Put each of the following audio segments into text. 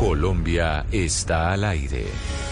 Colombia está al aire.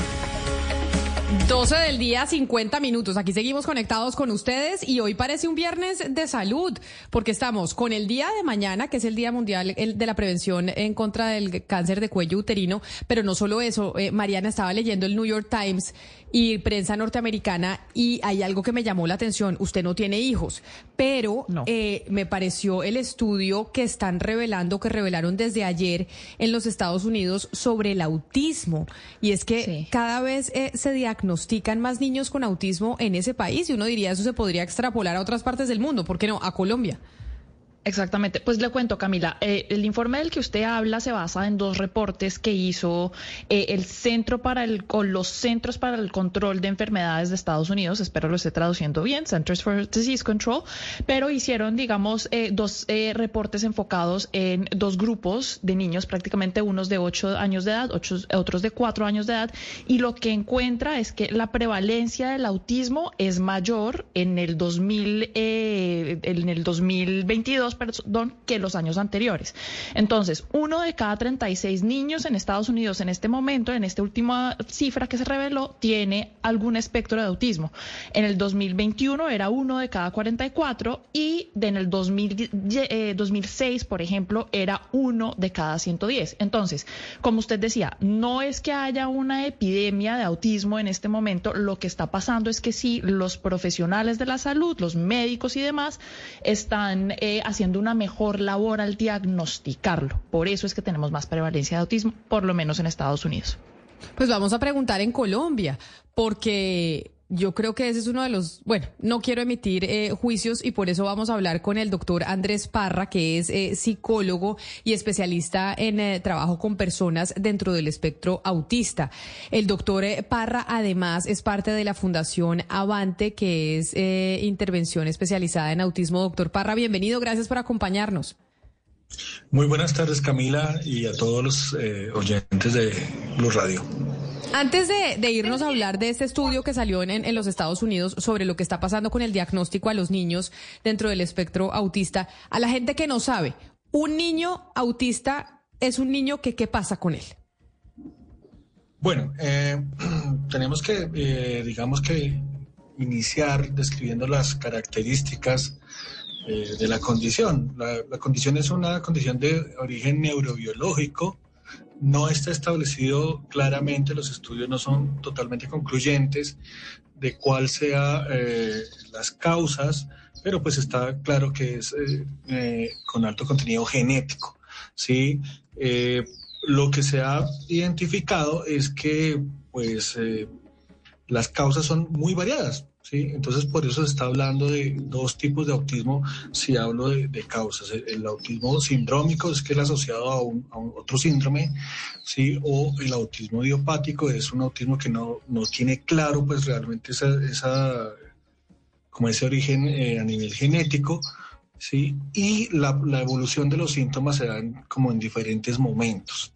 12 del día, 50 minutos. Aquí seguimos conectados con ustedes y hoy parece un viernes de salud, porque estamos con el día de mañana, que es el Día Mundial de la Prevención en contra del cáncer de cuello uterino, pero no solo eso. Mariana, estaba leyendo el New York Times y prensa norteamericana y hay algo que me llamó la atención. Usted no tiene hijos, pero no. Me pareció el estudio que revelaron desde ayer en los Estados Unidos sobre el autismo. Y es que cada vez se diagnostican más niños con autismo en ese país y uno diría eso se podría extrapolar a otras partes del mundo. ¿Por qué no? A Colombia. Exactamente. Pues le cuento, Camila, el informe del que usted habla se basa en dos reportes que hizo los Centros para el Control de Enfermedades de Estados Unidos, espero lo esté traduciendo bien, Centers for Disease Control, pero hicieron, digamos, dos reportes enfocados en dos grupos de niños, prácticamente unos de 8 años de edad, otros de 4 años de edad, y lo que encuentra es que la prevalencia del autismo es mayor en el 2022, que los años anteriores. Entonces, 1 de cada 36 niños en Estados Unidos en este momento, en esta última cifra que se reveló, tiene algún espectro de autismo. En el 2021 era 1 de cada 44 y en el 2006, por ejemplo, era 1 de cada 110. Entonces, como usted decía, no es que haya una epidemia de autismo en este momento, lo que está pasando es que sí, los profesionales de la salud, los médicos y demás, están haciendo una mejor labor al diagnosticarlo. Por eso es que tenemos más prevalencia de autismo, por lo menos en Estados Unidos. Pues vamos a preguntar en Colombia, porque yo creo que ese es uno de los... Bueno, no quiero emitir juicios y por eso vamos a hablar con el doctor Andrés Parra, que es psicólogo y especialista en trabajo con personas dentro del espectro autista. El doctor Parra, además, es parte de la Fundación Avante, que es intervención especializada en autismo. Doctor Parra, bienvenido, gracias por acompañarnos. Muy buenas tardes, Camila, y a todos los oyentes de Blue Radio. Antes de irnos a hablar de este estudio que salió en los Estados Unidos sobre lo que está pasando con el diagnóstico a los niños dentro del espectro autista, a la gente que no sabe, un niño autista es un niño que ¿qué pasa con él? Bueno, tenemos que, digamos que, iniciar describiendo las características de la condición. La condición es una condición de origen neurobiológico. No está establecido claramente, los estudios no son totalmente concluyentes de cuál sea las causas, pero pues está claro que es con alto contenido genético, ¿sí? Lo que se ha identificado es que pues las causas son muy variadas, ¿sí? Entonces por eso se está hablando de dos tipos de autismo si hablo de causas. El autismo sindrómico es que es asociado a un otro síndrome, ¿sí? O el autismo idiopático es un autismo que no tiene claro pues realmente como ese origen a nivel genético, ¿sí? Y la evolución de los síntomas se dan como en diferentes momentos.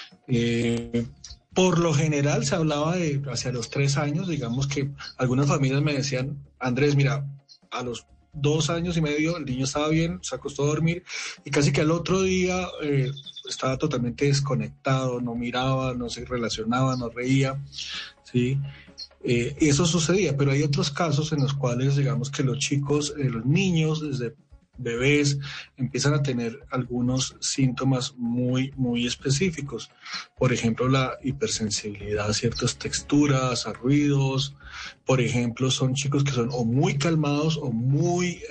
Por lo general se hablaba de hacia los 3 años, digamos que algunas familias me decían, Andrés, mira, a los 2 años y medio el niño estaba bien, se acostó a dormir y casi que al otro día estaba totalmente desconectado, no miraba, no se relacionaba, no reía, ¿sí? Eso sucedía, pero hay otros casos en los cuales digamos que los niños desde bebés empiezan a tener algunos síntomas muy, muy específicos. Por ejemplo, la hipersensibilidad a ciertas texturas, a ruidos. Por ejemplo, son chicos que son o muy calmados o muy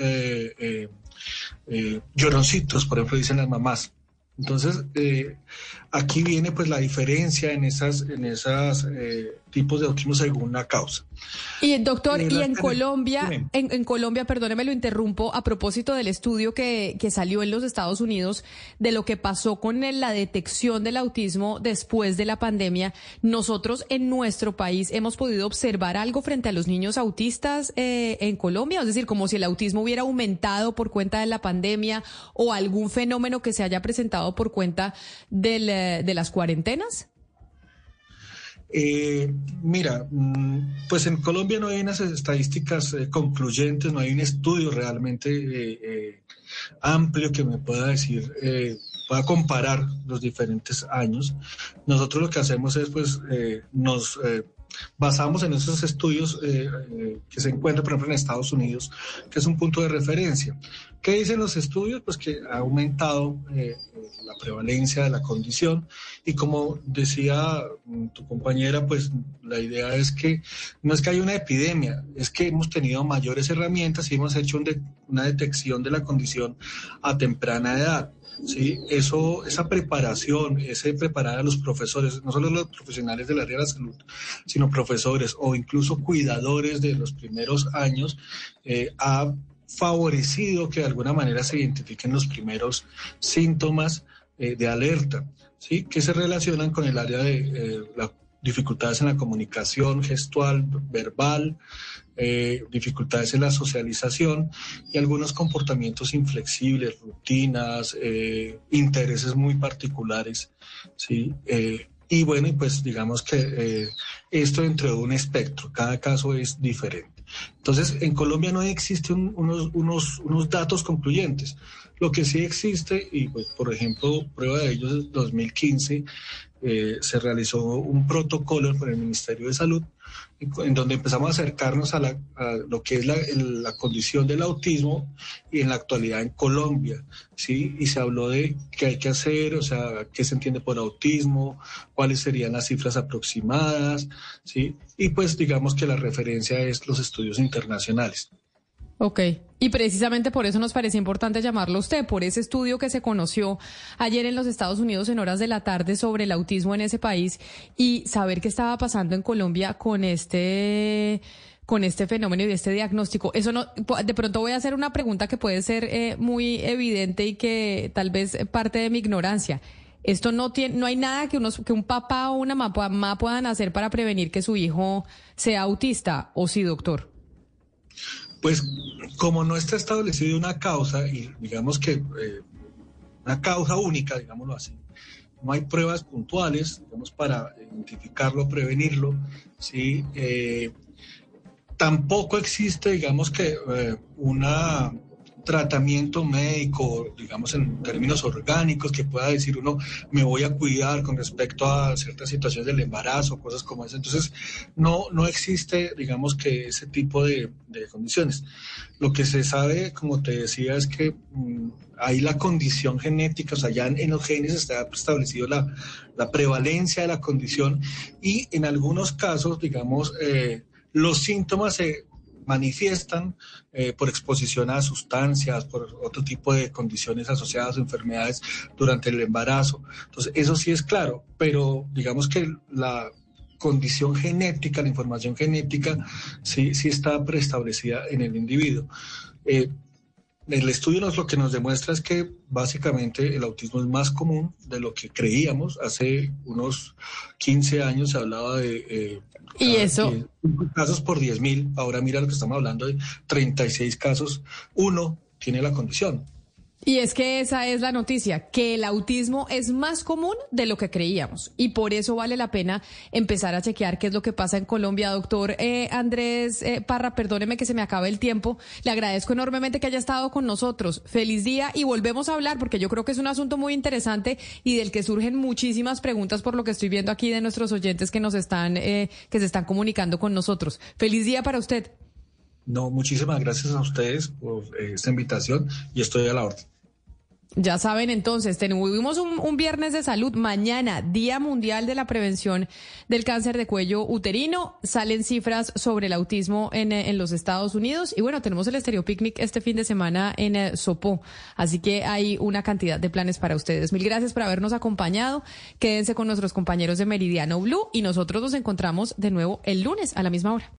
lloroncitos, por ejemplo, dicen las mamás. Entonces, aquí viene pues la diferencia en esas tipos de autismo según la causa. Y doctor, y en Colombia, en Colombia, perdóneme, lo interrumpo, a propósito del estudio que salió en los Estados Unidos de lo que pasó con la detección del autismo después de la pandemia, nosotros en nuestro país hemos podido observar algo frente a los niños autistas en Colombia, es decir, como si el autismo hubiera aumentado por cuenta de la pandemia o algún fenómeno que se haya presentado por cuenta de las cuarentenas. Mira, pues en Colombia no hay unas estadísticas concluyentes, no hay un estudio realmente amplio que me pueda decir pueda comparar los diferentes años. Nosotros lo que hacemos es, pues, nos basamos en esos estudios que se encuentran, por ejemplo, en Estados Unidos, que es un punto de referencia. ¿Qué dicen los estudios? Pues que ha aumentado la prevalencia de la condición, y como decía tu compañera, pues la idea es que no es que haya una epidemia, es que hemos tenido mayores herramientas y hemos hecho una detección de la condición a temprana edad. Sí, esa preparación, ese preparar a los profesores, no solo los profesionales del área de la salud, sino profesores o incluso cuidadores de los primeros años, ha favorecido que de alguna manera se identifiquen los primeros síntomas de alerta, ¿sí? Que se relacionan con el área de las dificultades en la comunicación gestual, verbal, dificultades en la socialización y algunos comportamientos inflexibles, rutinas, intereses muy particulares, ¿sí? Y bueno, y pues digamos que esto dentro de un espectro, cada caso es diferente. Entonces, en Colombia no existen unos datos concluyentes. Lo que sí existe, y pues por ejemplo, prueba de ello es 2015, se realizó un protocolo por el Ministerio de Salud en donde empezamos a acercarnos a lo que es la condición del autismo y en la actualidad en Colombia, ¿sí? Y se habló de qué hay que hacer, o sea, qué se entiende por autismo, cuáles serían las cifras aproximadas, ¿sí? Y pues digamos que la referencia es los estudios internacionales. Ok, y precisamente por eso nos parece importante llamarlo a usted, por ese estudio que se conoció ayer en los Estados Unidos en horas de la tarde sobre el autismo en ese país y saber qué estaba pasando en Colombia con este fenómeno y este diagnóstico. Eso no, de pronto voy a hacer una pregunta que puede ser muy evidente y que tal vez parte de mi ignorancia. Esto no hay nada que un papá o una mamá puedan hacer para prevenir que su hijo sea autista, ¿o sí, doctor? Pues como no está establecido una causa, y digamos que una causa única, digámoslo así, no hay pruebas puntuales, digamos, para identificarlo, prevenirlo, ¿sí? Tampoco existe, digamos que un tratamiento médico, digamos en términos orgánicos, que pueda decir uno, me voy a cuidar con respecto a ciertas situaciones del embarazo, cosas como esa. Entonces, no existe, digamos, que ese tipo de condiciones. Lo que se sabe, como te decía, es que hay la condición genética, o sea, ya en los genes está establecido la prevalencia de la condición, y en algunos casos, digamos, los síntomas se manifiestan por exposición a sustancias, por otro tipo de condiciones asociadas a enfermedades durante el embarazo. Entonces, eso sí es claro, pero digamos que la condición genética, la información genética, sí está preestablecida en el individuo. El estudio lo que nos demuestra es que básicamente el autismo es más común de lo que creíamos. Hace unos 15 años se hablaba de ¿Y eso? casos por 10.000. Ahora mira lo que estamos hablando de 36 casos. Uno tiene la condición. Y es que esa es la noticia, que el autismo es más común de lo que creíamos y por eso vale la pena empezar a chequear qué es lo que pasa en Colombia. Doctor Andrés Parra, perdóneme que se me acabe el tiempo. Le agradezco enormemente que haya estado con nosotros. Feliz día y volvemos a hablar porque yo creo que es un asunto muy interesante y del que surgen muchísimas preguntas por lo que estoy viendo aquí de nuestros oyentes que se están comunicando con nosotros. Feliz día para usted. No, muchísimas gracias a ustedes por esta invitación y estoy a la orden. Ya saben, entonces, tuvimos un viernes de salud. Mañana, Día Mundial de la Prevención del Cáncer de Cuello Uterino. Salen cifras sobre el autismo en los Estados Unidos. Y bueno, tenemos el Estéreo Picnic este fin de semana en Sopó. Así que hay una cantidad de planes para ustedes. Mil gracias por habernos acompañado. Quédense con nuestros compañeros de Meridiano Blue y nosotros nos encontramos de nuevo el lunes a la misma hora.